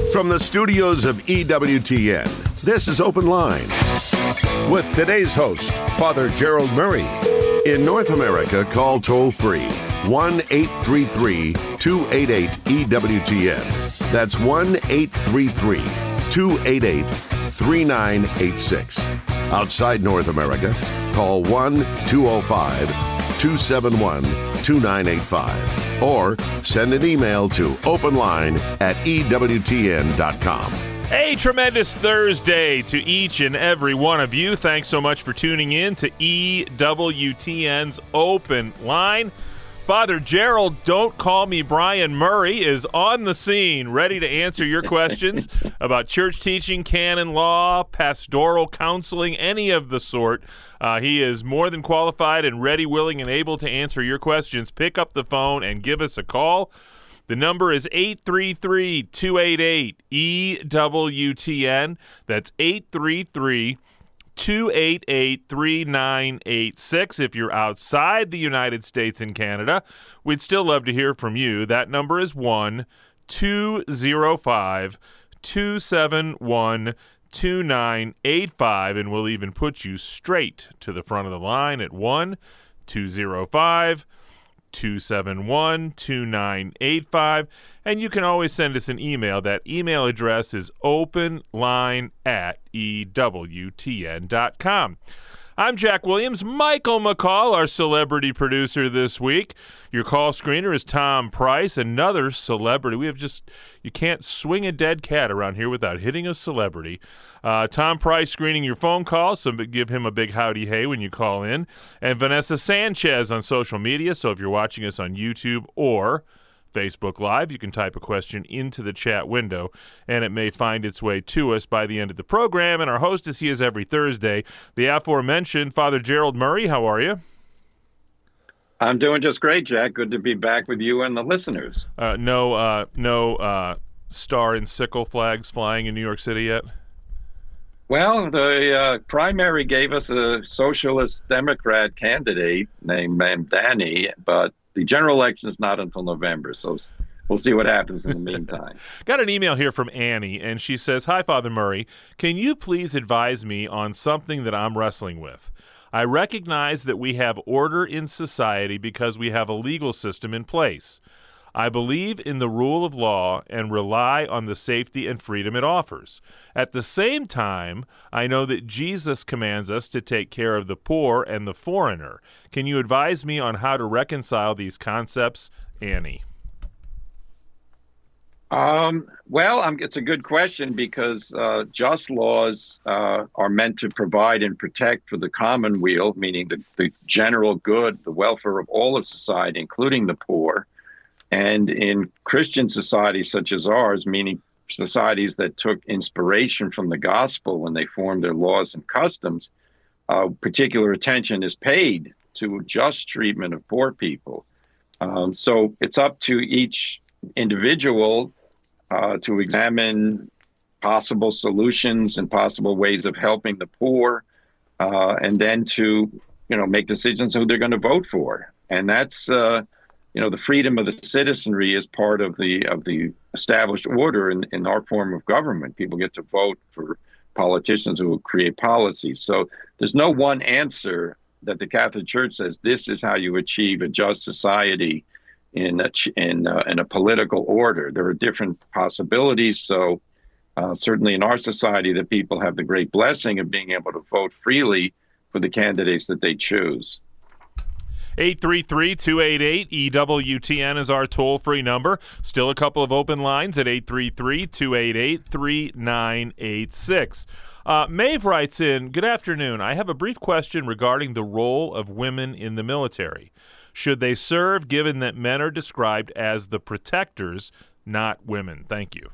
From the studios of EWTN, this is Open Line. With today's host, Father Gerald Murray. In North America, call toll-free 1-833-288-EWTN. That's 1-833-288-3986. Outside North America, call 1-205-271-2985. Or send an email to openline@EWTN.com. A tremendous Thursday to each and every one of you. Thanks so much for tuning in to EWTN's Open Line. Father Gerald, Don't Call Me Brian Murray, is on the scene, ready to answer your questions about church teaching, canon law, pastoral counseling, any of the sort. He is more than qualified and ready, willing, and able to answer your questions. Pick up the phone and give us a call. The number is 833-288-EWTN. That's 833-288-3986. If you're outside the United States and Canada, we'd still love to hear from you. That number is 1-205-271-2985, and we'll even put you straight to the front of the line at 1-205-271-2985, and you can always send us an email. That email address is openline@ewtn.com. I'm Jack Williams. Michael McCall, our celebrity producer this week. Your call screener is Tom Price, another celebrity. You can't swing a dead cat around here without hitting a celebrity. Tom Price screening your phone calls, so give him a big howdy hey when you call in. And Vanessa Sanchez on social media, so if you're watching us on YouTube or Facebook Live, you can type a question into the chat window, and it may find its way to us by the end of the program. And our host, as he is every Thursday, the aforementioned Father Gerald Murray. How are you? I'm doing just great, Jack. Good to be back with you and the listeners. No star and sickle flags flying in New York City yet? Well, the primary gave us a socialist Democrat candidate named Mamdani, but the general election is not until November, so we'll see what happens in the meantime. Got an email here from Annie, and she says, "Hi, Father Murray. Can you please advise me on something that I'm wrestling with? I recognize that we have order in society because we have a legal system in place. I believe in the rule of law and rely on the safety and freedom it offers. At the same time, I know that Jesus commands us to take care of the poor and the foreigner. Can you advise me on how to reconcile these concepts, Annie?" It's a good question because just laws are meant to provide and protect for the commonweal, meaning the general good, the welfare of all of society, including the poor. And in Christian societies such as ours, meaning societies that took inspiration from the gospel when they formed their laws and customs, particular attention is paid to just treatment of poor people. So it's up to each individual to examine possible solutions and possible ways of helping the poor, and then to make decisions who they're going to vote for. And that's the freedom of the citizenry is part of the established order in our form of government. People get to vote for politicians who will create policies. So there's no one answer that the Catholic Church says this is how you achieve a just society in a political order. There are different possibilities. So certainly in our society, the people have the great blessing of being able to vote freely for the candidates that they choose. 833-288-EWTN is our toll-free number. Still a couple of open lines at 833-288-3986. Maeve writes in, "Good afternoon. I have a brief question regarding the role of women in the military. Should they serve given that men are described as the protectors, not women? Thank you."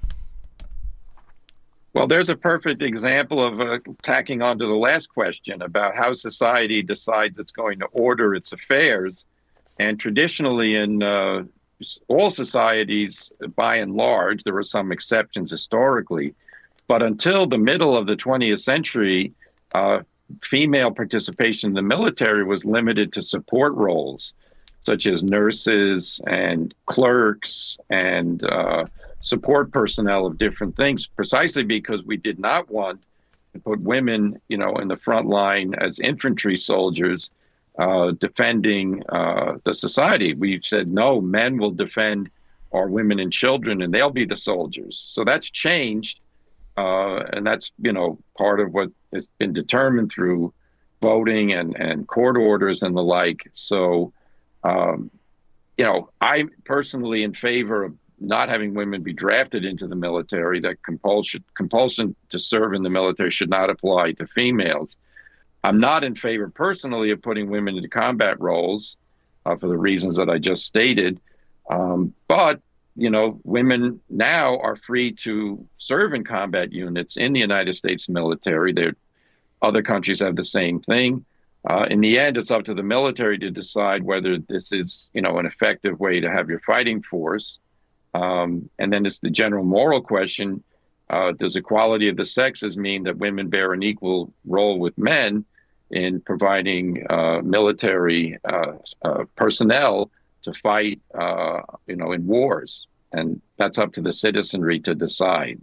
Well, there's a perfect example of tacking onto the last question about how society decides it's going to order its affairs. And traditionally in all societies, by and large, there were some exceptions historically, but until the middle of the 20th century, female participation in the military was limited to support roles, such as nurses and clerks and support personnel of different things, precisely because we did not want to put women, in the front line as infantry soldiers defending the society. We said, no, men will defend our women and children, and they'll be the soldiers. So that's changed, and that's, part of what has been determined through voting and court orders and the like. So, I'm personally in favor of not having women be drafted into the military. That compulsion to serve in the military should not apply to females. I'm not in favor personally of putting women into combat roles for the reasons that I just stated. But, women now are free to serve in combat units in the United States military. Other countries have the same thing. In the end, it's up to the military to decide whether this is, an effective way to have your fighting force. And then it's the general moral question. Does equality of the sexes mean that women bear an equal role with men in providing military personnel to fight, in wars? And that's up to the citizenry to decide.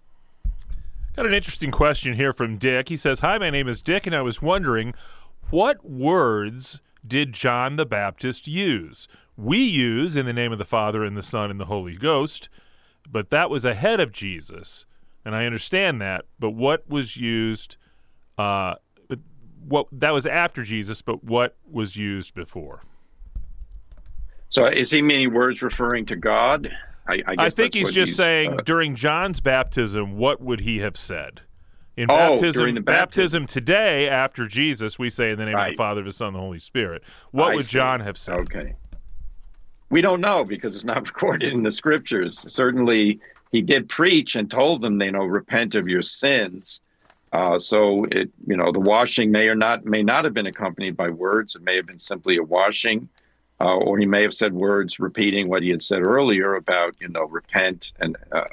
Got an interesting question here from Dick. He says, "Hi, my name is Dick, and I was wondering, what words did John the Baptist use? We use in the name of the Father and the Son and the Holy Ghost, but that was ahead of Jesus, and I understand that. But what was used? That was after Jesus, but what was used before?" So, is he meaning words referring to God? I think he's just saying during John's baptism, what would he have said? In during the baptism today, after Jesus, we say in the name of the Father, the Son, and the Holy Spirit. What would John have said? Okay. We don't know because it's not recorded in the scriptures. Certainly, he did preach and told them, repent of your sins. So the washing may not have been accompanied by words. It may have been simply a washing. Or he may have said words repeating what he had said earlier about, repent. And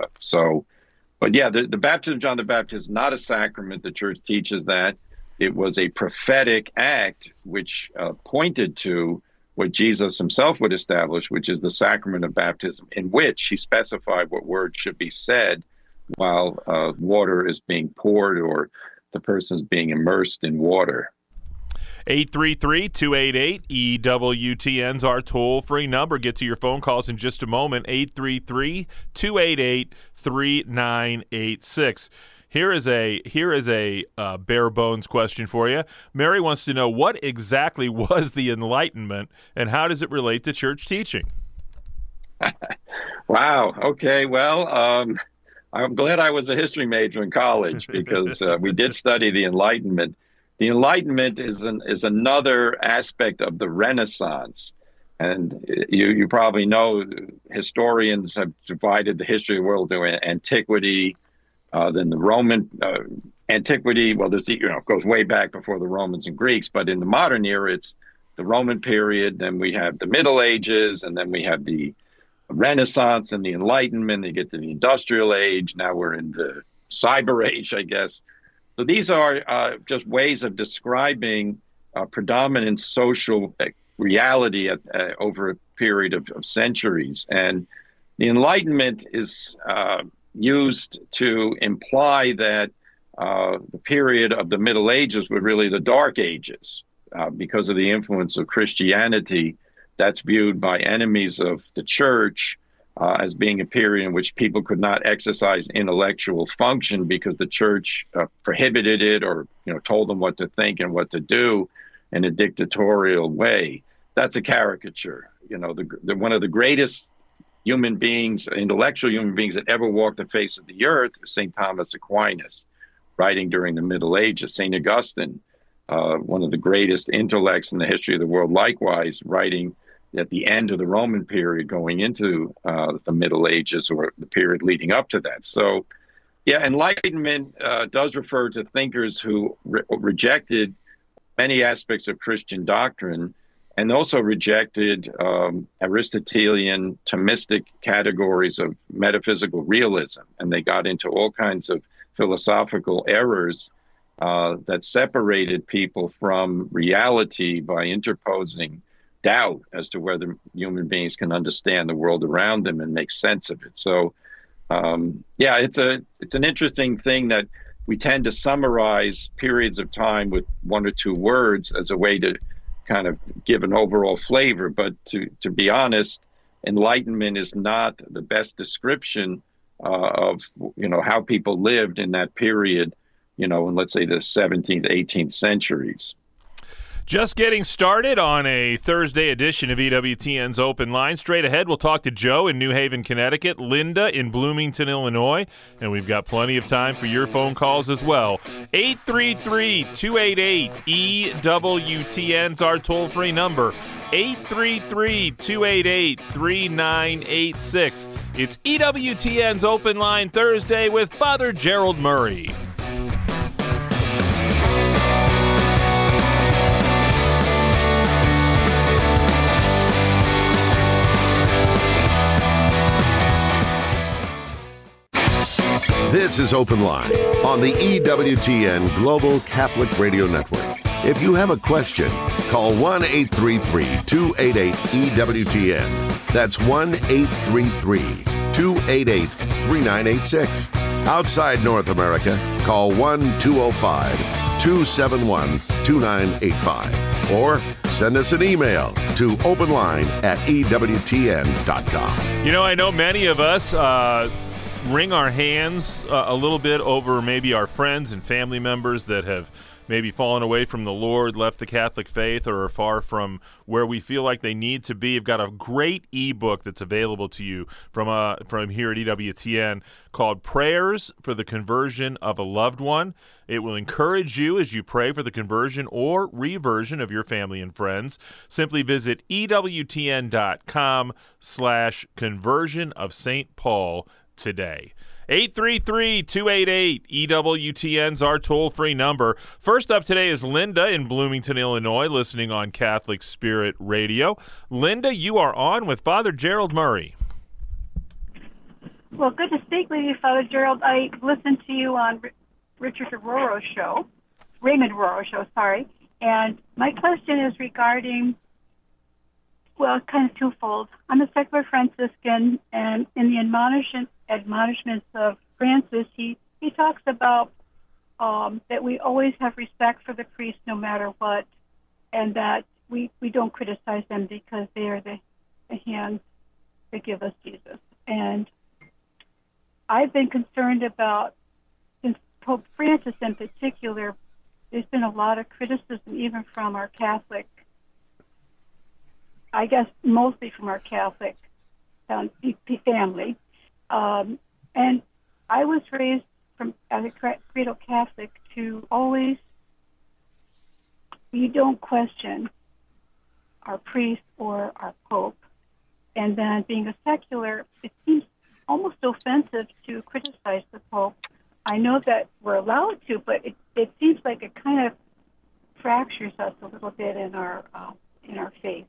but yeah, the baptism of John the Baptist is not a sacrament. The church teaches that. It was a prophetic act which pointed to what Jesus himself would establish, which is the sacrament of baptism, in which he specified what words should be said while water is being poured or the person is being immersed in water. 833-288-EWTN's our toll-free number. Get to your phone calls in just a moment. 833-288-3986. Here is a bare bones question for you. Mary wants to know, what exactly was the Enlightenment, and how does it relate to church teaching? Wow. Okay. Well, I'm glad I was a history major in college because we did study the Enlightenment. The Enlightenment is another aspect of the Renaissance. And you probably know historians have divided the history of the world into antiquity, then the Roman antiquity. Well, it goes way back before the Romans and Greeks. But in the modern era, it's the Roman period. Then we have the Middle Ages, and then we have the Renaissance and the Enlightenment. They get to the Industrial Age. Now we're in the Cyber Age, I guess. So these are just ways of describing predominant social reality over a period of centuries. And the Enlightenment is used to imply that the period of the Middle Ages were really the Dark Ages because of the influence of Christianity. That's viewed by enemies of the church as being a period in which people could not exercise intellectual function because the church prohibited it or told them what to think and what to do in a dictatorial way. That's a caricature. One of the greatest human beings, intellectual human beings that ever walked the face of the earth was St. Thomas Aquinas, writing during the Middle Ages. St. Augustine, one of the greatest intellects in the history of the world, likewise writing at the end of the Roman period going into the Middle Ages or the period leading up to that. So, yeah, Enlightenment does refer to thinkers who rejected many aspects of Christian doctrine and also rejected Aristotelian Thomistic categories of metaphysical realism. And they got into all kinds of philosophical errors that separated people from reality by interposing doubt as to whether human beings can understand the world around them and make sense of it. So Yeah, it's an interesting thing that we tend to summarize periods of time with one or two words as a way to kind of give an overall flavor. But to be honest, enlightenment is not the best description of how people lived in that period, in let's say the 17th, 18th centuries. Just getting started on a Thursday edition of EWTN's Open Line. Straight ahead, we'll talk to Joe in New Haven, Connecticut, Linda in Bloomington, Illinois, and we've got plenty of time for your phone calls as well. 833-288-EWTN's our toll-free number. 833-288-3986. It's EWTN's Open Line Thursday with Father Gerald Murray. This is Open Line on the EWTN Global Catholic Radio Network. If you have a question, call 1-833-288-EWTN. That's 1-833-288-3986. Outside North America, call 1-205-271-2985. Or send us an email to openline@EWTN.com. I know many of us wring our hands a little bit over maybe our friends and family members that have maybe fallen away from the Lord, left the Catholic faith, or are far from where we feel like they need to be. You've got a great ebook that's available to you from here at EWTN called Prayers for the Conversion of a Loved One. It will encourage you as you pray for the conversion or reversion of your family and friends. Simply visit EWTN.com/conversion of St. Paul today. 833-288-EWTN's our toll-free number. First up today is Linda in Bloomington, Illinois, listening on Catholic Spirit Radio. Linda, you are on with Father Gerald Murray. Well, good to speak with you, Father Gerald. I listened to you on Raymond Roro's show, and my question is regarding, well, kind of twofold. I'm a secular Franciscan, and in the admonishments of Francis, he talks about that we always have respect for the priest no matter what, and that we don't criticize them because they are the hands that give us Jesus. And I've been concerned about, since Pope Francis in particular, there's been a lot of criticism even from our Catholic, I guess mostly from our Catholic family. And I was raised as a cradle Catholic to always, you don't question our priest or our pope. And then being a secular, it seems almost offensive to criticize the pope. I know that we're allowed to, but it seems like it kind of fractures us a little bit in our faith.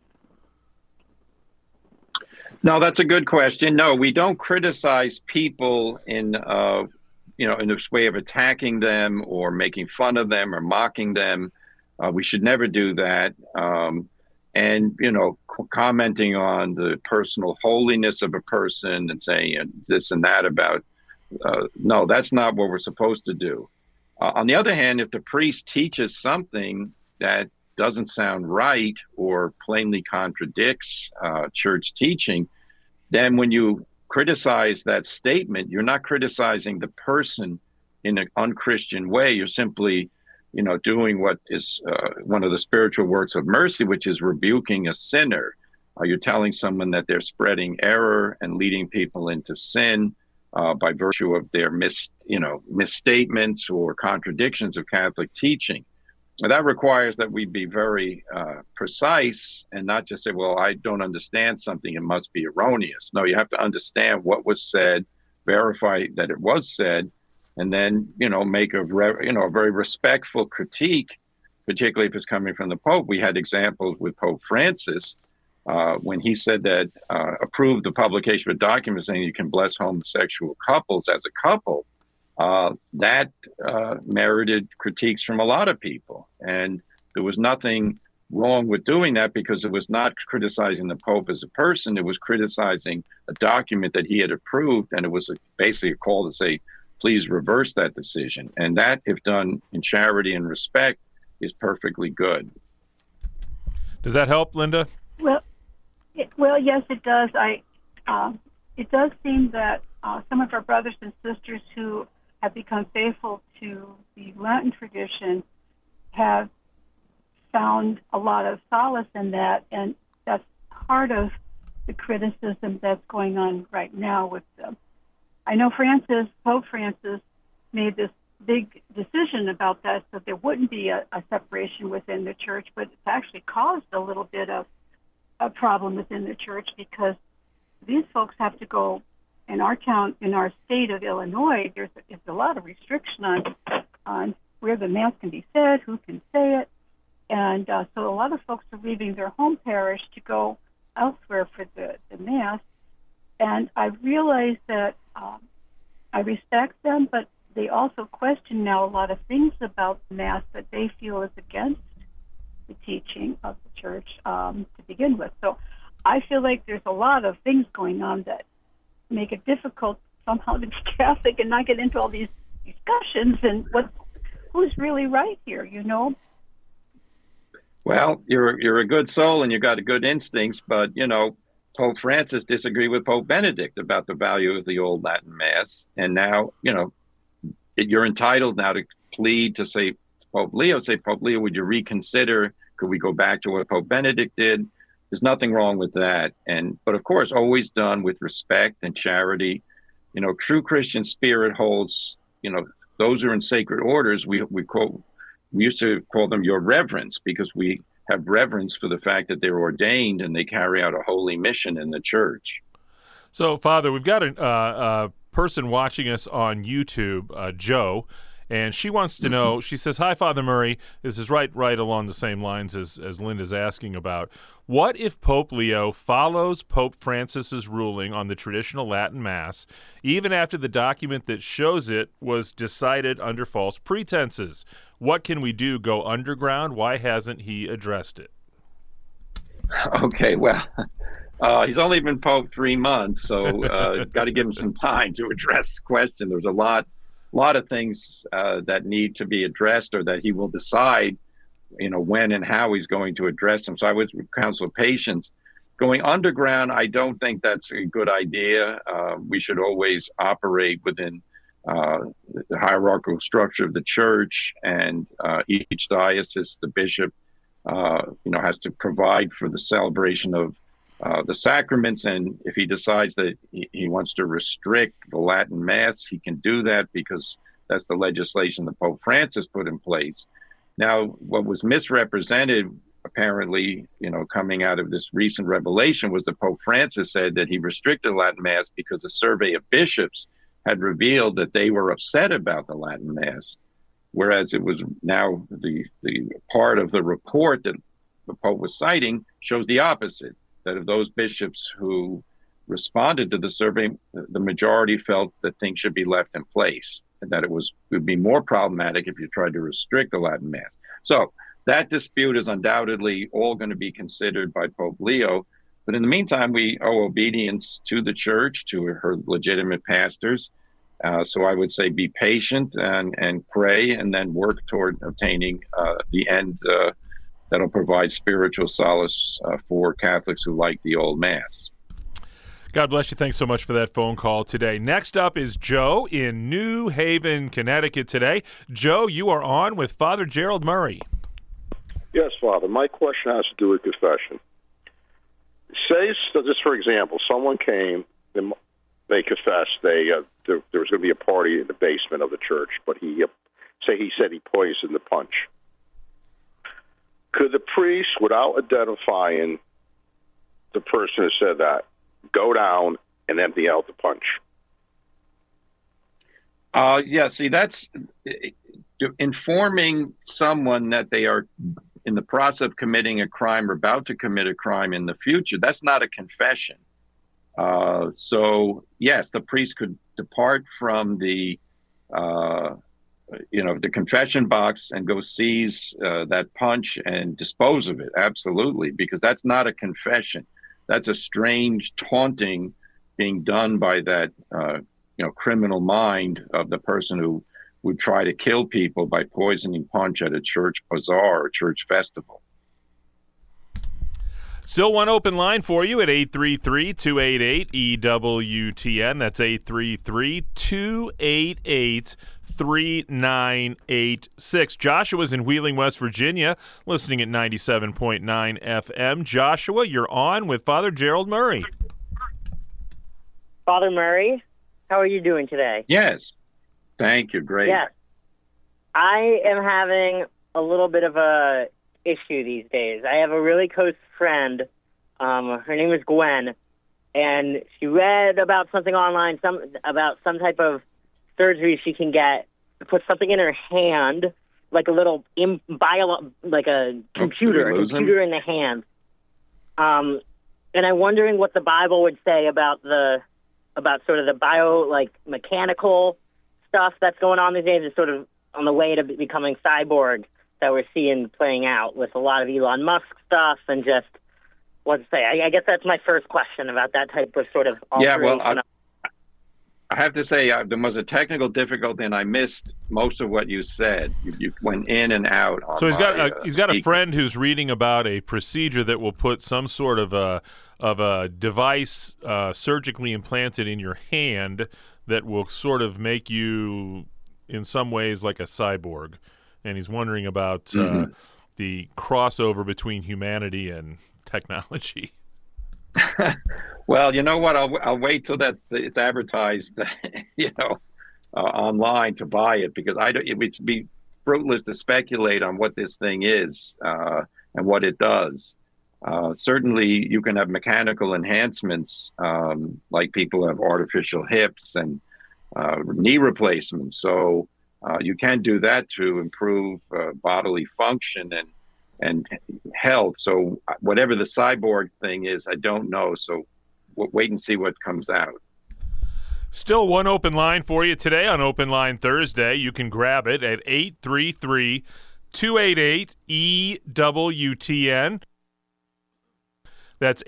No, that's a good question. No, we don't criticize people in this way of attacking them or making fun of them or mocking them. We should never do that. And commenting on the personal holiness of a person and saying this and that about, no, that's not what we're supposed to do. On the other hand, if the priest teaches something that doesn't sound right or plainly contradicts church teaching, then when you criticize that statement, you're not criticizing the person in an unchristian way. You're simply, doing what is one of the spiritual works of mercy, which is rebuking a sinner. You're telling someone that they're spreading error and leading people into sin by virtue of their misstatements or contradictions of Catholic teaching. That requires that we be very precise and not just say, well, I don't understand something, it must be erroneous. No, you have to understand what was said, verify that it was said, and then, make a very respectful critique, particularly if it's coming from the Pope. We had examples with Pope Francis when he said that approved the publication of a document saying you can bless homosexual couples as a couple. That merited critiques from a lot of people. And there was nothing wrong with doing that because it was not criticizing the Pope as a person. It was criticizing a document that he had approved, and it was basically a call to say, please reverse that decision. And that, if done in charity and respect, is perfectly good. Does that help, Linda? Well, yes, it does. It does seem that some of our brothers and sisters who have become faithful to the Latin tradition have found a lot of solace in that, and that's part of the criticism that's going on right now with them. I know Pope Francis made this big decision about that, so there wouldn't be a separation within the church, but it's actually caused a little bit of a problem within the church because these folks have to go in our town, in our state of Illinois. There's a lot of restriction on where the Mass can be said, who can say it. And so a lot of folks are leaving their home parish to go elsewhere for the Mass. And I realize that I respect them, but they also question now a lot of things about the Mass that they feel is against the teaching of the Church to begin with. So I feel like there's a lot of things going on that make it difficult somehow to be Catholic and not get into all these discussions and who's really right here, you know? Well, you're a good soul and you got a good instincts, but Pope Francis disagreed with Pope Benedict about the value of the old Latin Mass, and now you're entitled now to plead to say Pope Leo, would you reconsider? Could we go back to what Pope Benedict did? There's nothing wrong with that, but of course, always done with respect and charity. True Christian spirit holds. Those who are in sacred orders. We used to call them your reverence because we have reverence for the fact that they're ordained and they carry out a holy mission in the church. So, Father, we've got a person watching us on YouTube, Joe, and she wants to know, she says, hi, Father Murray. This is right along the same lines as Linda's asking about. What if Pope Leo follows Pope Francis's ruling on the traditional Latin Mass, even after the document that shows it was decided under false pretenses? What can we do? Go underground? Why hasn't he addressed it? Okay, well, he's only been Pope 3 months, so got to give him some time to address the question. There's a lot of things that need to be addressed, or that he will decide, when and how he's going to address them. So I would counsel patience. Going underground, I don't think that's a good idea. We should always operate within the hierarchical structure of the church, and each diocese, the bishop, has to provide for the celebration of the sacraments. And if he decides that he wants to restrict the Latin Mass, he can do that because that's the legislation that Pope Francis put in place. Now, what was misrepresented, apparently, coming out of this recent revelation, was that Pope Francis said that he restricted Latin Mass because a survey of bishops had revealed that they were upset about the Latin Mass, whereas it was now the part of the report that the Pope was citing shows the opposite, that of those bishops who responded to the survey, the majority felt that things should be left in place, and that it would be more problematic if you tried to restrict the Latin Mass. So that dispute is undoubtedly all going to be considered by Pope Leo. But in the meantime, we owe obedience to the church, to her legitimate pastors. So I would say be patient and pray, and then work toward obtaining the end that'll provide spiritual solace for Catholics who like the old Mass. God bless you. Thanks so much for that phone call today. Next up is Joe in New Haven, Connecticut today. Joe, you are on with Father Gerald Murray. Yes, Father. My question has to do with confession. Say, so just for example, someone came, they confessed there was going to be a party in the basement of the church, but he said he poisoned the punch. Could the priest, without identifying the person who said that, go down and empty out the punch? Yeah, see, that's informing someone that they are in the process of committing a crime or about to commit a crime in the future. That's not a confession. So, yes, the priest could depart from the the confession box and go seize that punch and dispose of it. Absolutely, because that's not a confession. That's a strange taunting being done by that criminal mind of the person who would try to kill people by poisoning punch at a church bazaar or church festival. Still one open line for you at 833-288-EWTN. That's 833-288-3986. Joshua's in Wheeling, West Virginia, listening at 97.9 FM. Joshua, you're on with Father Gerald Murray. Father Murray, how are you doing today? Yes. Thank you. Great. Yes. I am having a little bit of a issue these days. I have a really close friend. Her name is Gwen, and she read about something online, about some type of surgery she can get to put something in her hand, like a little like a computer in the hand. And I'm wondering what the Bible would say about sort of the mechanical stuff that's going on these days. Is sort of on the way to becoming cyborg that we're seeing playing out with a lot of Elon Musk stuff and just what to say. I guess that's my first question about that type of sort of alteration. Yeah, well, I have to say there was a technical difficulty, and I missed most of what you said. You went in and out. So he's got a friend who's reading about a procedure that will put some sort of a device surgically implanted in your hand that will sort of make you, in some ways, like a cyborg. And he's wondering about the crossover between humanity and technology. Well, you know what? I'll wait till that it's advertised, online to buy it, because it would be fruitless to speculate on what this thing is and what it does. Certainly, you can have mechanical enhancements, like people have artificial hips and knee replacements. So you can do that to improve bodily function and health. So whatever the cyborg thing is, I don't know. So we'll wait and see what comes out. Still one open line for you today on Open Line Thursday. You can grab it at 833-288-EWTN. That's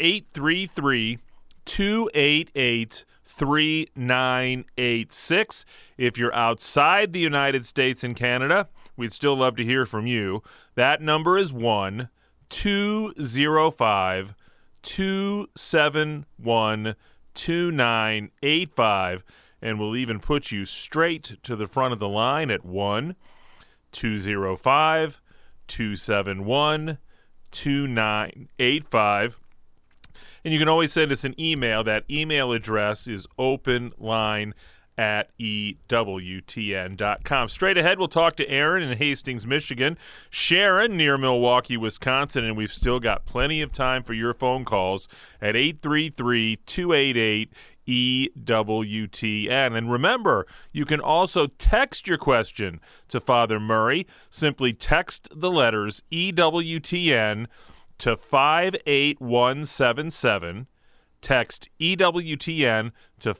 833-288-3986. If you're outside the United States and Canada, we'd still love to hear from you. That number is 1-205-271-2985, and we'll even put you straight to the front of the line at 1-205-271-2985. And you can always send us an email. That email address is openline@EWTN.com. Straight ahead, we'll talk to Aaron in Hastings, Michigan, Sharon near Milwaukee, Wisconsin, and we've still got plenty of time for your phone calls at 833-288-EWTN. And remember, you can also text your question to Father Murray. Simply text the letters EWTN to 58177. Text EWTN to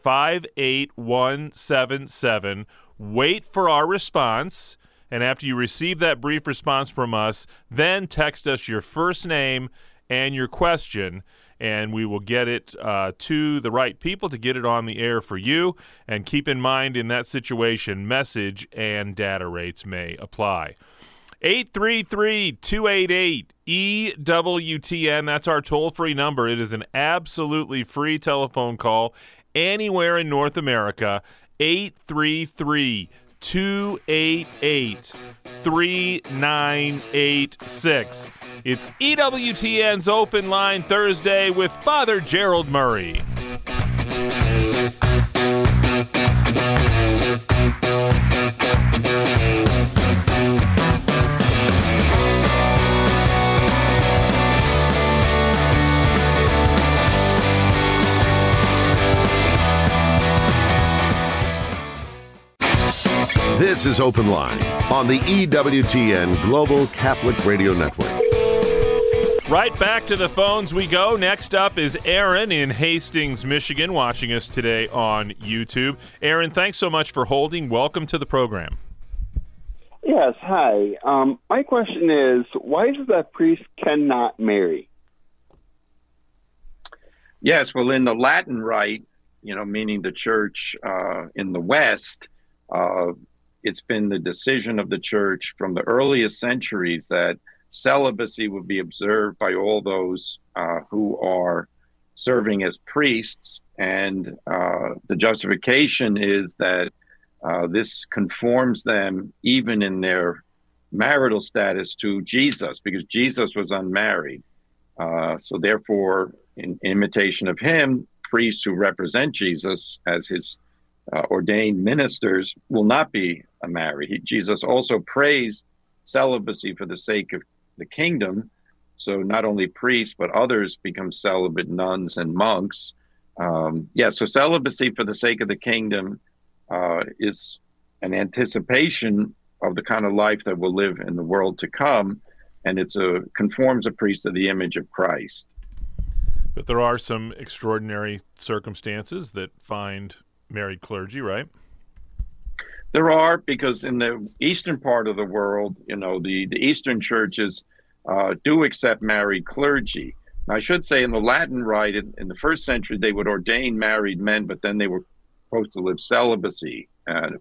58177. Wait for our response, and after you receive that brief response from us, then text us your first name and your question, and we will get it to the right people to get it on the air for you. And keep in mind, in that situation, message and data rates may apply. 833-288-EWTN. That's our toll-free number. It is an absolutely free telephone call anywhere in North America. 833-288-3986. It's EWTN's Open Line Thursday with Father Gerald Murray. This is Open Line on the EWTN Global Catholic Radio Network. Right back to the phones we go. Next up is Aaron in Hastings, Michigan, watching us today on YouTube. Aaron, thanks so much for holding. Welcome to the program. Yes, hi. My question is, why is it that priests cannot marry? Yes, well, in the Latin Rite, meaning the church in the West, it's been the decision of the church from the earliest centuries that celibacy would be observed by all those who are serving as priests. And the justification is that this conforms them, even in their marital status, to Jesus, because Jesus was unmarried. So therefore, in imitation of him, priests who represent Jesus as his ordained ministers will not be married. Jesus also praised celibacy for the sake of the kingdom. So not only priests, but others become celibate, nuns and monks. So celibacy for the sake of the kingdom is an anticipation of the kind of life that will live in the world to come. And conforms a priest to the image of Christ. But there are some extraordinary circumstances that find married clergy, right? There are, because in the eastern part of the world, the Eastern churches do accept married clergy. Now, I should say in the Latin Rite, in the first century, they would ordain married men, but then they were supposed to live celibacy.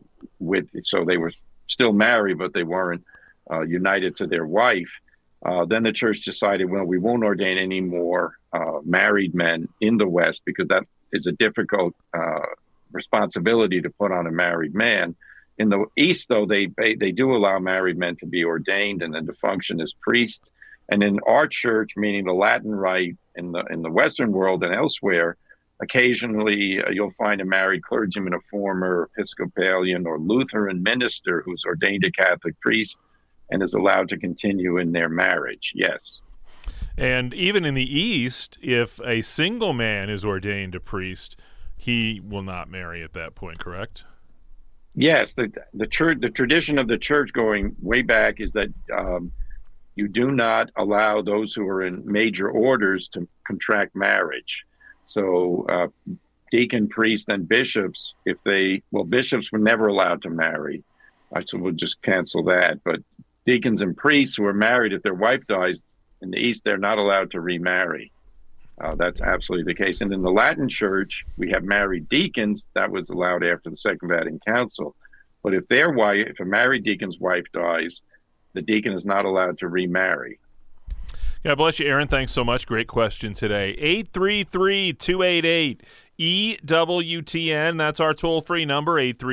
So they were still married, but they weren't united to their wife. Then the church decided, well, we won't ordain any more married men in the West, because that is a difficult responsibility to put on a married man. In the East, though, they do allow married men to be ordained and then to function as priests. And in our church, meaning the Latin Rite in the Western world and elsewhere, occasionally you'll find a married clergyman, a former Episcopalian or Lutheran minister who's ordained a Catholic priest and is allowed to continue in their marriage, yes. And even in the East, if a single man is ordained a priest, he will not marry at that point, correct? Yes, the tradition of the church going way back is that you do not allow those who are in major orders to contract marriage. So deacon, priest, and bishops, bishops were never allowed to marry. So we'll just cancel that. But deacons and priests who are married, if their wife dies in the East, they're not allowed to remarry. That's absolutely the case. And in the Latin Church, we have married deacons. That was allowed after the Second Vatican Council. But if a married deacon's wife dies, the deacon is not allowed to remarry. God bless you, Aaron. Thanks so much. Great question today. 833-288-EWTN. That's our toll-free number,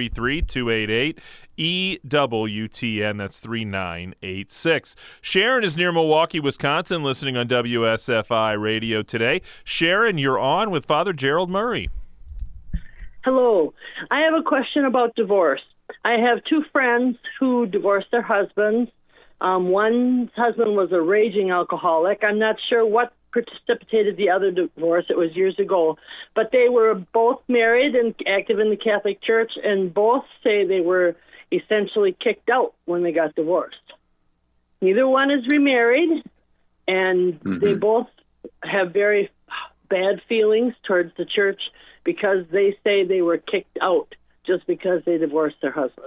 833-288-EWTN. That's 3986. Sharon is near Milwaukee, Wisconsin, listening on WSFI Radio today. Sharon, you're on with Father Gerald Murray. Hello. I have a question about divorce. I have two friends who divorced their husbands. One husband was a raging alcoholic. I'm not sure what precipitated the other divorce. It was years ago. But they were both married and active in the Catholic Church, and both say they were essentially kicked out when they got divorced. Neither one is remarried, and they both have very bad feelings towards the church because they say they were kicked out just because they divorced their husband.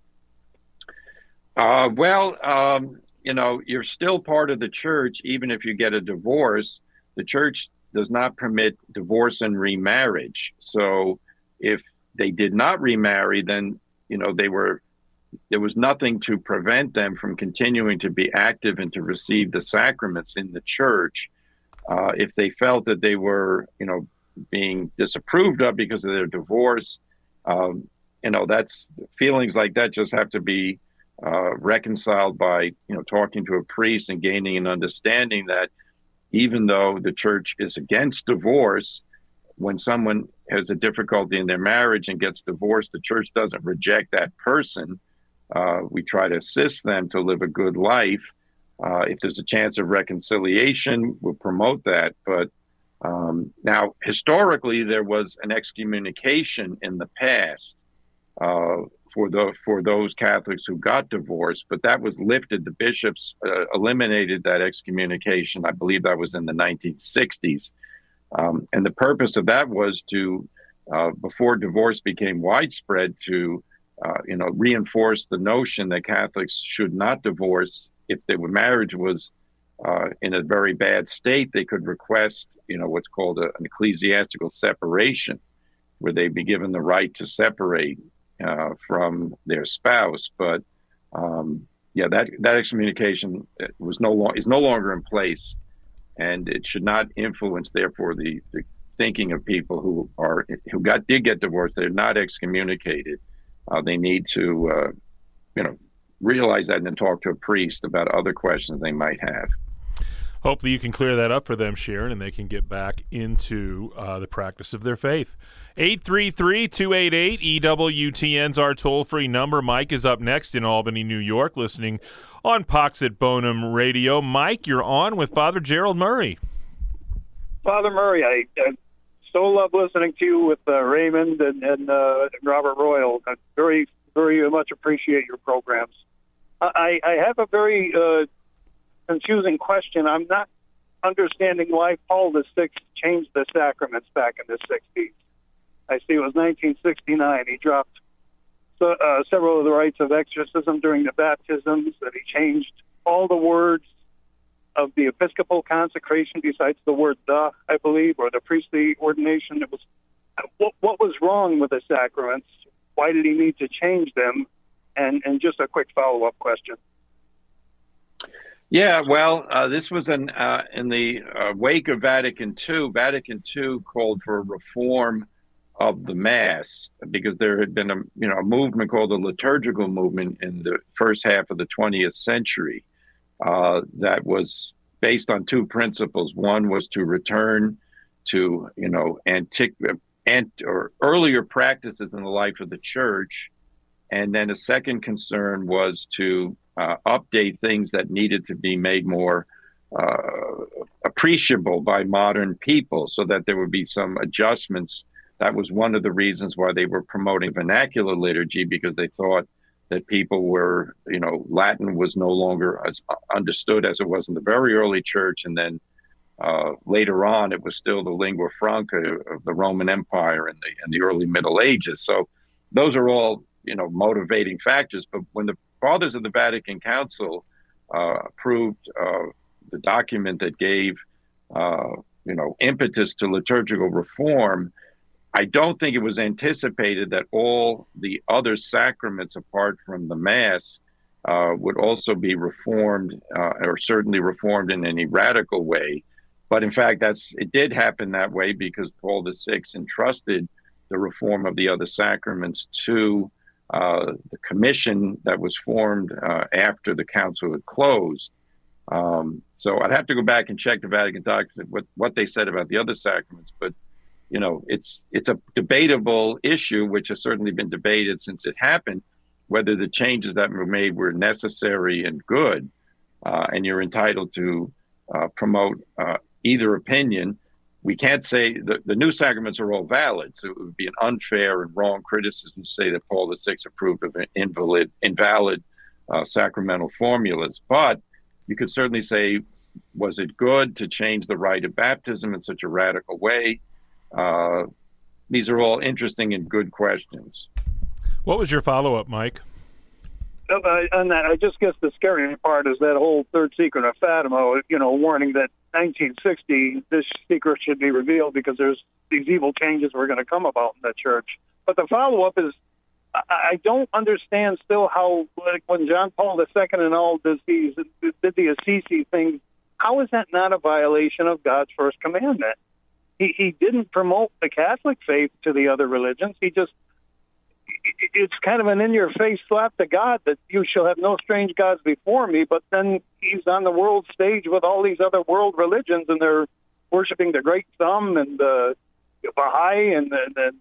You're still part of the church, even if you get a divorce. The church does not permit divorce and remarriage. So if they did not remarry, then, there was nothing to prevent them from continuing to be active and to receive the sacraments in the church. If they felt that they were, being disapproved of because of their divorce, that's feelings like that just have to be reconciled by talking to a priest and gaining an understanding that even though the church is against divorce, when someone has a difficulty in their marriage and gets divorced, the church doesn't reject that person. We try to assist them to live a good life. If there's a chance of reconciliation, we'll promote that. But now, historically, there was an excommunication in the past for those Catholics who got divorced, but that was lifted. The bishops eliminated that excommunication. I believe that was in the 1960s. And the purpose of that was to, before divorce became widespread, to reinforced the notion that Catholics should not divorce. If their marriage was in a very bad state, they could request, what's called an ecclesiastical separation, where they'd be given the right to separate from their spouse. But that excommunication is no longer in place, and it should not influence, therefore, the thinking of people who did get divorced. They're not excommunicated. They need to, realize that and then talk to a priest about other questions they might have. Hopefully you can clear that up for them, Sharon, and they can get back into the practice of their faith. 833-288-EWTN's our toll-free number. Mike is up next in Albany, New York, listening on Pax et Bonum Radio. Mike, you're on with Father Gerald Murray. Father Murray, I so love listening to you with Raymond and Robert Royal. I very, very much appreciate your programs. I have a very confusing question. I'm not understanding why Paul VI changed the sacraments back in the 60s. I see it was 1969. He dropped several of the rites of exorcism during the baptisms, that he changed all the words of the Episcopal consecration besides the word "the," I believe, or the priestly ordination. It was what was wrong with the sacraments? Why did he need to change them? And just a quick follow-up question. Yeah, well, this was in the wake of Vatican II. Vatican II called for a reform of the Mass, because there had been a movement called the liturgical movement in the first half of the 20th century that was based on two principles. One was to return to earlier practices in the life of the Church, and then a second concern was to update things that needed to be made more appreciable by modern people, so that there would be some adjustments. That was one of the reasons why they were promoting vernacular liturgy, because they thought that people were, Latin was no longer as understood as it was in the very early Church. And then later on, it was still the lingua franca of the Roman Empire in the early Middle Ages. So those are all, motivating factors. But when the Fathers of the Vatican Council approved the document that gave, impetus to liturgical reform, I don't think it was anticipated that all the other sacraments apart from the Mass would also be reformed, or certainly reformed in any radical way. But in fact, it did happen that way, because Paul VI entrusted the reform of the other sacraments to the commission that was formed after the council had closed. So I'd have to go back and check the Vatican document, what they said about the other sacraments. But it's a debatable issue, which has certainly been debated since it happened, whether the changes that were made were necessary and good. And you're entitled to promote either opinion. We can't say the new sacraments are all valid, so it would be an unfair and wrong criticism to say that Paul VI approved of invalid sacramental formulas. But you could certainly say, was it good to change the rite of baptism in such a radical way? These are all interesting and good questions. What was your follow-up, Mike? On that, I just guess the scary part is that whole third secret of Fatima, warning that 1960, this secret should be revealed because there's these evil changes were going to come about in the Church. But the follow-up is, I don't understand still how, like when John Paul II and all did the Assisi thing, how is that not a violation of God's first commandment? He didn't promote the Catholic faith to the other religions. It's kind of an in-your-face slap to God that you shall have no strange gods before me, but then he's on the world stage with all these other world religions, and they're worshiping the Great Thumb and the Baha'i and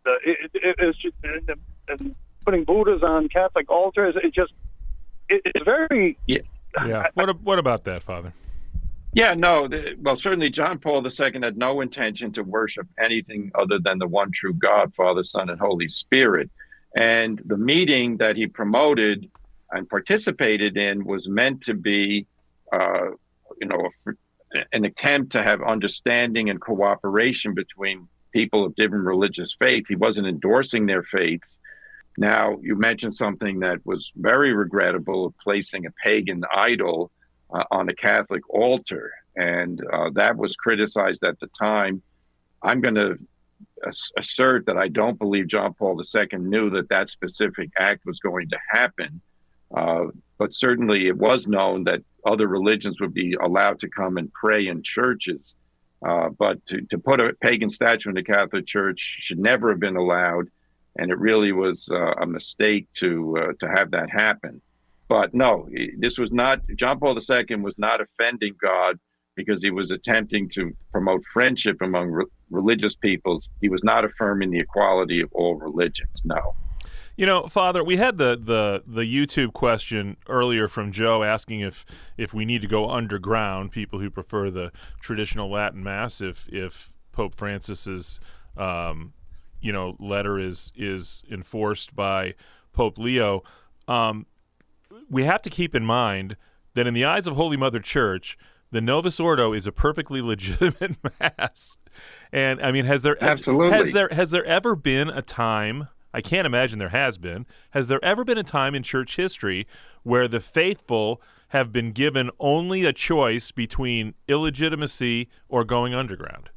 putting Buddhas on Catholic altars. It's very... Yeah. What about that, Father? Yeah, no. Well, certainly John Paul II had no intention to worship anything other than the one true God, Father, Son, and Holy Spirit. And the meeting that he promoted and participated in was meant to be, an attempt to have understanding and cooperation between people of different religious faith. He wasn't endorsing their faiths. Now, you mentioned something that was very regrettable, of placing a pagan idol on a Catholic altar, and that was criticized at the time. I'm going to assert that I don't believe John Paul II knew that that specific act was going to happen, but certainly it was known that other religions would be allowed to come and pray in churches, but to put a pagan statue in the Catholic Church should never have been allowed, and it really was a mistake to have that happen. But no, this was not, John Paul II was not offending God because he was attempting to promote friendship among religious peoples. He was not affirming the equality of all religions, no. You know, Father, we had the YouTube question earlier from Joe asking if we need to go underground, people who prefer the traditional Latin Mass, if Pope Francis's letter is enforced by Pope Leo. We have to keep in mind that in the eyes of Holy Mother Church, the Novus Ordo is a perfectly legitimate Mass. And I mean, has there ever been a time, I can't imagine there has there ever been a time in church history where the faithful have been given only a choice between illegitimacy or going underground?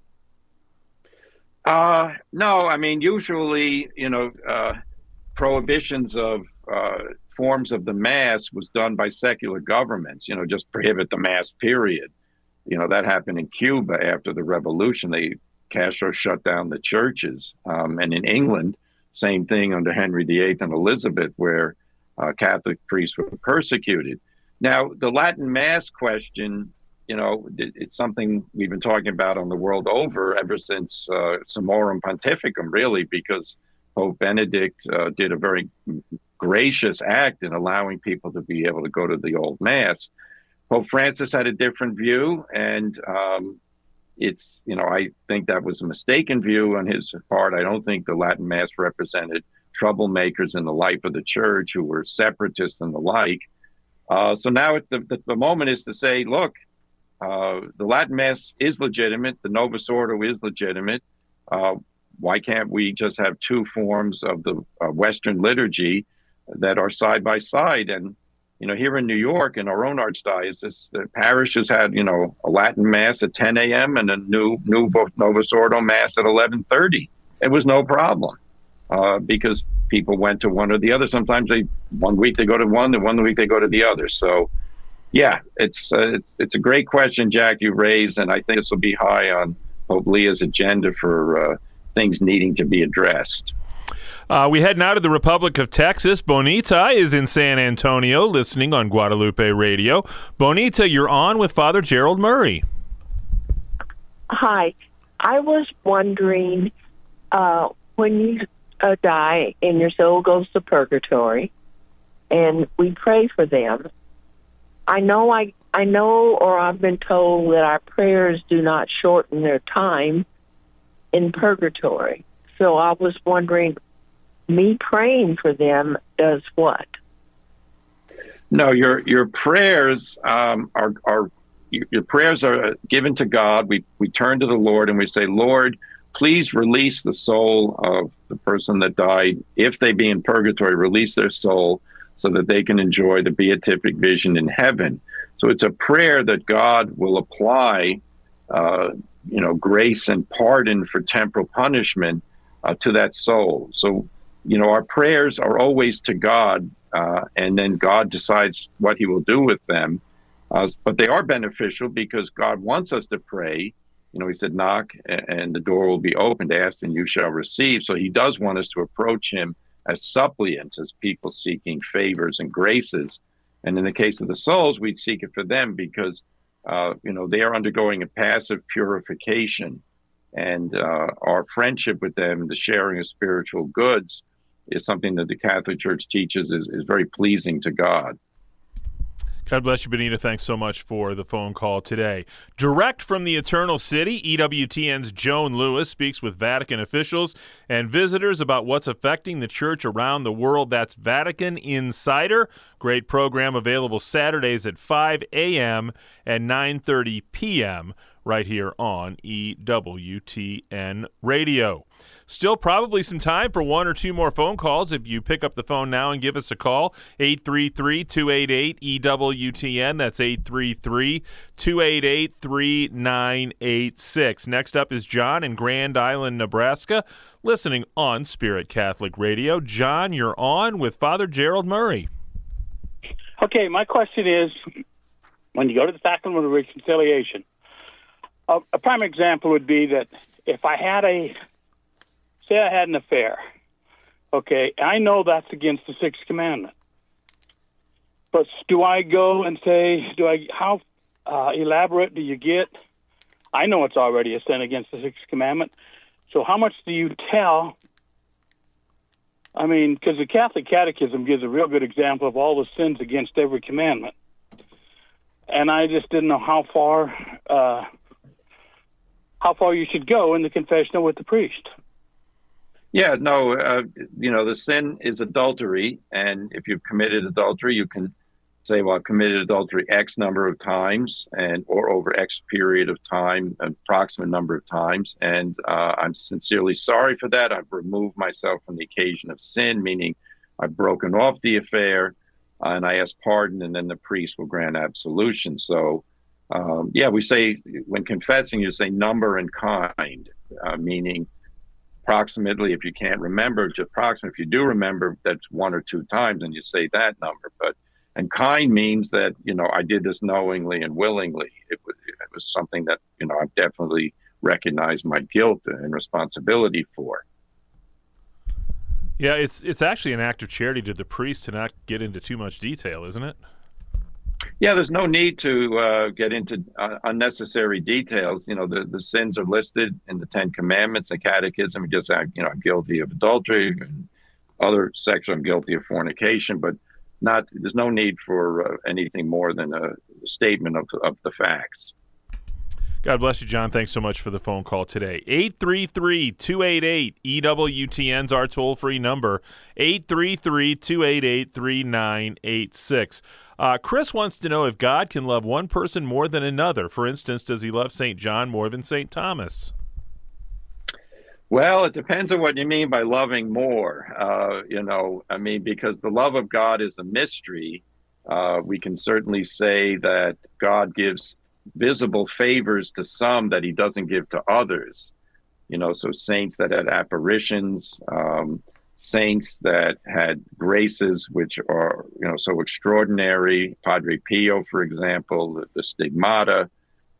No, I mean, usually, prohibitions of forms of the Mass was done by secular governments, just prohibit the Mass, period. That happened in Cuba after the revolution. Castro shut down the churches. And in England, same thing under Henry VIII and Elizabeth, where Catholic priests were persecuted. Now, the Latin Mass question, it's something we've been talking about on the world over ever since Summorum Pontificum, really, because Pope Benedict did a very gracious act in allowing people to be able to go to the old Mass. Pope Francis had a different view, and I think that was a mistaken view on his part. I don't think the Latin Mass represented troublemakers in the life of the church who were separatists and the like. So now the moment is to say, look, the Latin Mass is legitimate. The Novus Ordo is legitimate. Why can't we just have two forms of the Western liturgy that are side by side? And, here in New York, in our own archdiocese, the parish has had, a Latin Mass at 10 a.m. and a new Novus Ordo Mass at 11:30. It was no problem because people went to one or the other. Sometimes one week they go to one, and 1 week they go to the other. So, yeah, it's a great question, Jack, you raised, and I think this will be high on Pope Leo's agenda for things needing to be addressed. We head now to the Republic of Texas. Bonita is in San Antonio listening on Guadalupe Radio. Bonita, you're on with Father Gerald Murray. Hi. I was wondering, when you die and your soul goes to purgatory, and we pray for them, I know or I've been told that our prayers do not shorten their time in purgatory. So I was wondering, me praying for them does what? No, your prayers your prayers are given to God. We turn to the Lord and we say, Lord, please release the soul of the person that died. If they be in purgatory, release their soul so that they can enjoy the beatific vision in heaven. So it's a prayer that God will apply, grace and pardon for temporal punishment to that soul. So, our prayers are always to God, and then God decides what he will do with them. But they are beneficial because God wants us to pray. He said, knock and the door will be opened, ask and you shall receive. So he does want us to approach him as suppliants, as people seeking favors and graces. And in the case of the souls, we'd seek it for them because, they are undergoing a passive purification. And our friendship with them, the sharing of spiritual goods, is something that the Catholic Church teaches is very pleasing to God. God bless you, Benita. Thanks so much for the phone call today. Direct from the Eternal City, EWTN's Joan Lewis speaks with Vatican officials and visitors about what's affecting the church around the world. That's Vatican Insider. Great program available Saturdays at 5 a.m. and 9:30 p.m. right here on EWTN Radio. Still probably some time for one or two more phone calls. If you pick up the phone now and give us a call, 833-288-EWTN. That's 833-288-3986. Next up is John in Grand Island, Nebraska, listening on Spirit Catholic Radio. John, you're on with Father Gerald Murray. Okay, my question is, when you go to the Sacrament of Reconciliation, a prime example would be that if I had say I had an affair, okay, I know that's against the Sixth Commandment. But do I go and say, how elaborate do you get? I know it's already a sin against the Sixth Commandment. So how much do you tell? I mean, because the Catholic Catechism gives a real good example of all the sins against every commandment. And I just didn't know how far you should go in the confessional with the priest. Yeah, no, the sin is adultery, and if you've committed adultery, you can say, well, I've committed adultery X number of times, or over X period of time, an approximate number of times, and I'm sincerely sorry for that. I've removed myself from the occasion of sin, meaning I've broken off the affair, and I ask pardon, and then the priest will grant absolution. So, we say, when confessing, you say number and kind, meaning approximately, if you can't remember, just approximately. If you do remember, that's one or two times, and you say that number. And kind means that, I did this knowingly and willingly. It was something that, I've definitely recognized my guilt and responsibility for. Yeah, it's actually an act of charity to the priest to not get into too much detail, isn't it? Yeah, there's no need to get into unnecessary details. The sins are listed in the Ten Commandments, the Catechism. Just, I'm guilty of adultery and other sexual. I'm guilty of fornication, but there's no need for anything more than a statement of the facts. God bless you, John. Thanks so much for the phone call today. 833-288-EWTN's our toll-free number, 833-288-3986. Chris wants to know if God can love one person more than another. For instance, does he love St. John more than St. Thomas? Well, it depends on what you mean by loving more. Because the love of God is a mystery. We can certainly say that God gives visible favors to some that he doesn't give to others. So saints that had apparitions, saints that had graces which are, so extraordinary. Padre Pio, for example, the stigmata.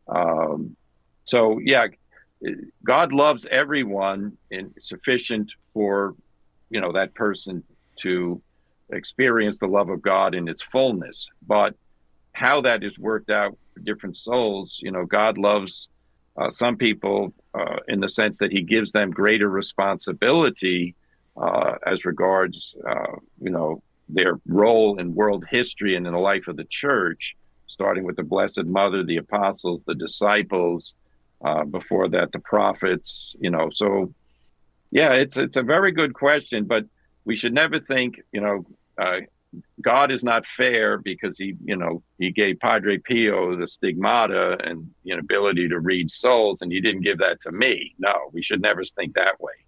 God loves everyone and sufficient for, that person to experience the love of God in its fullness. But how that is worked out for different souls, God loves some people in the sense that he gives them greater responsibility as regards, their role in world history and in the life of the church, starting with the Blessed Mother, the apostles, the disciples, before that, the prophets, So, yeah, it's a very good question, but we should never think, God is not fair because he gave Padre Pio the stigmata and the ability to read souls, and he didn't give that to me. No, we should never think that way.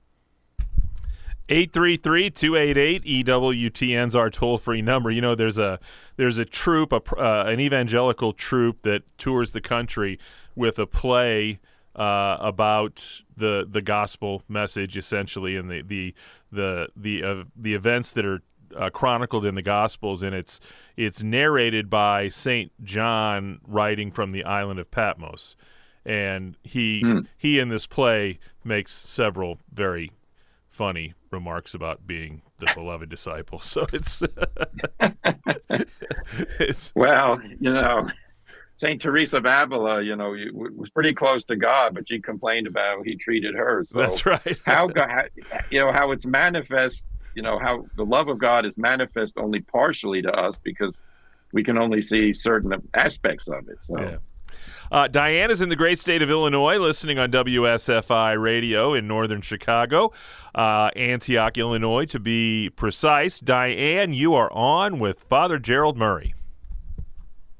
833-288-EWTN's our toll-free number. There's a troupe, an evangelical troupe that tours the country with a play about the gospel message, essentially, and the events that are chronicled in the Gospels, and it's narrated by St. John writing from the island of Patmos, and he in this play makes several very funny remarks about being the beloved disciple. So it's well, St. Teresa of Avila, was pretty close to God, but she complained about how he treated her. So that's right. how it's manifest, how the love of God is manifest only partially to us because we can only see certain aspects of it. So. Yeah. Diana's in the great state of Illinois, listening on WSFI radio in northern Chicago, Antioch, Illinois, to be precise. Diane, you are on with Father Gerald Murray.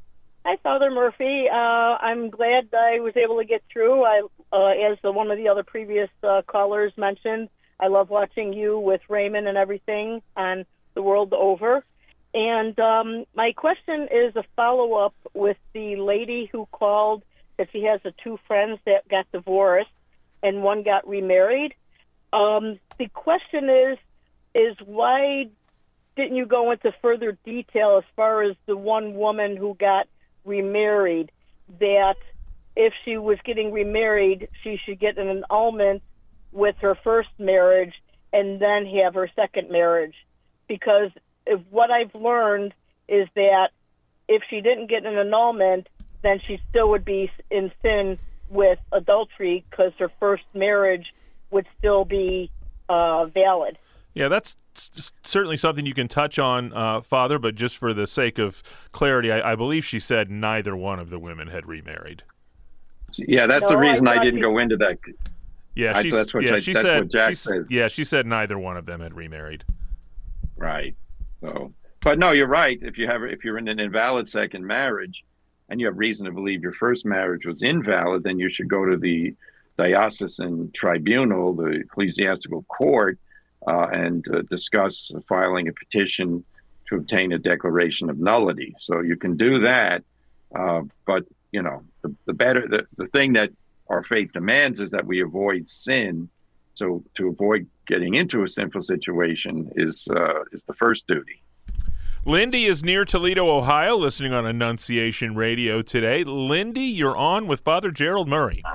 Hi, Father Murphy. I'm glad I was able to get through. As one of the other previous callers mentioned, I love watching you with Raymond and everything on The World Over. And my question is a follow-up with the lady who called that she has two friends that got divorced and one got remarried. The question is why didn't you go into further detail as far as the one woman who got remarried, that if she was getting remarried, she should get an annulment with her first marriage and then have her second marriage? Because what I've learned is that if she didn't get an annulment, then she still would be in sin with adultery because her first marriage would still be valid. Yeah, that's certainly something you can touch on, Father, but just for the sake of clarity, I believe she said neither one of the women had remarried. Yeah, that's the reason I didn't go into that. Yeah, that's what Jack said. Yeah, she said neither one of them had remarried. Right. So, but no, you're right. If you're in an invalid second marriage, and you have reason to believe your first marriage was invalid, then you should go to the diocesan tribunal, the ecclesiastical court, and discuss filing a petition to obtain a declaration of nullity. So you can do that, but the thing that our faith demands is that we avoid sin. So to avoid getting into a sinful situation is the first duty. Lindy is near Toledo, Ohio, listening on Annunciation Radio today. Lindy, you're on with Father Gerald Murray.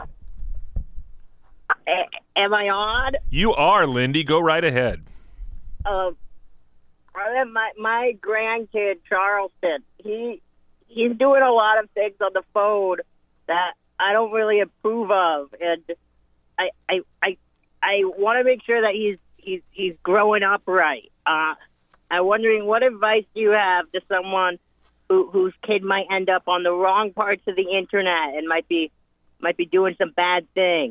Am I on? You are, Lindy. Go right ahead. My grandkid Charleston, he's doing a lot of things on the phone that I don't really approve of, and I want to make sure that he's growing up right. I'm wondering, what advice do you have to someone whose kid might end up on the wrong parts of the internet and might be doing some bad things?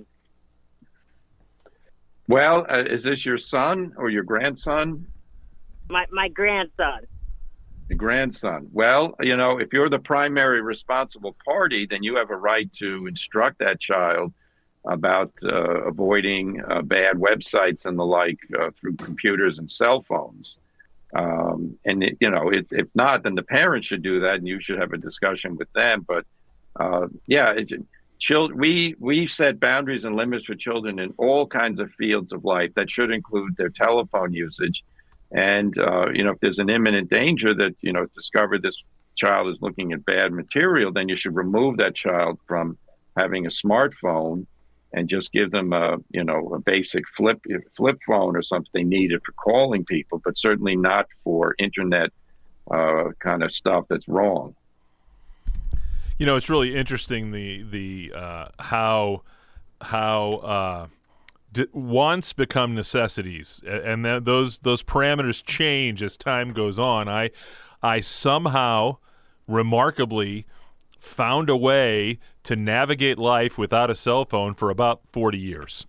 Well, is this your son or your grandson? My grandson. The grandson. Well, if you're the primary responsible party, then you have a right to instruct that child about avoiding bad websites and the like through computers and cell phones. If not, then the parents should do that, and you should have a discussion with them. But we set boundaries and limits for children in all kinds of fields of life that should include their telephone usage. And if there's an imminent danger that it's discovered this child is looking at bad material, then you should remove that child from having a smartphone and just give them a basic flip phone or something needed for calling people, but certainly not for internet kind of stuff that's wrong. It's really interesting the how wants become necessities, and that those parameters change as time goes on. I somehow remarkably found a way to navigate life without a cell phone for about 40 years.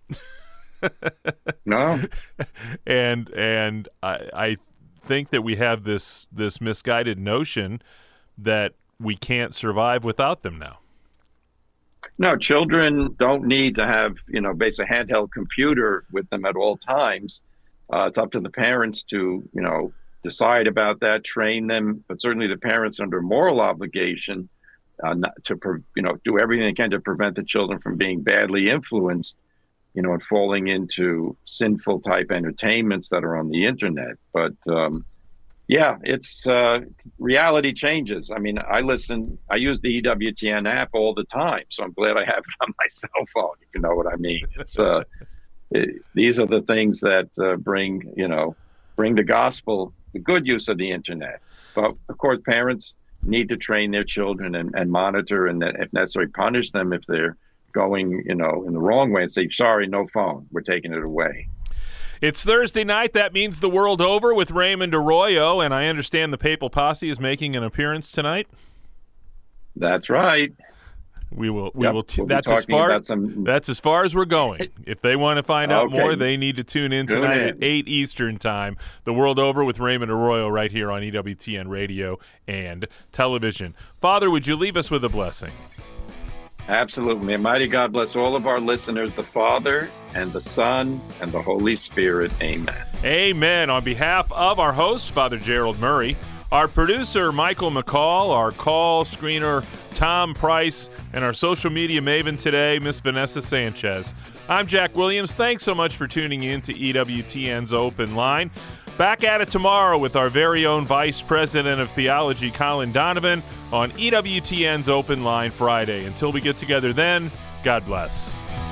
No. And I think that we have this misguided notion that we can't survive without them now. No, children don't need to have, basically a handheld computer with them at all times. It's up to the parents to, decide about that, train them, but certainly the parents under moral obligation not to, do everything they can to prevent the children from being badly influenced, and falling into sinful type entertainments that are on the internet. But it's reality changes. I mean, I use the EWTN app all the time, so I'm glad I have it on my cell phone, if you know what I mean. It's these are the things that bring the gospel, the good use of the internet. But of course, parents need to train their children and monitor, and if necessary, punish them if they're going, in the wrong way, and say, sorry, no phone, we're taking it away. It's Thursday night. That means The World Over with Raymond Arroyo, and I understand the Papal Posse is making an appearance tonight. That's right. We will. We'll That's as far as we're going. If they want to find out more, they need to tune in tonight at 8 Eastern Time. The World Over with Raymond Arroyo right here on EWTN Radio and television. Father, would you leave us with a blessing? Absolutely. May mighty God bless all of our listeners, the Father and the Son and the Holy Spirit. Amen. Amen. On behalf of our host, Father Gerald Murray, our producer, Michael McCall, our call screener, Tom Price, and our social media maven today, Miss Vanessa Sanchez. I'm Jack Williams. Thanks so much for tuning in to EWTN's Open Line. Back at it tomorrow with our very own Vice President of Theology, Colin Donovan, on EWTN's Open Line Friday. Until we get together then, God bless.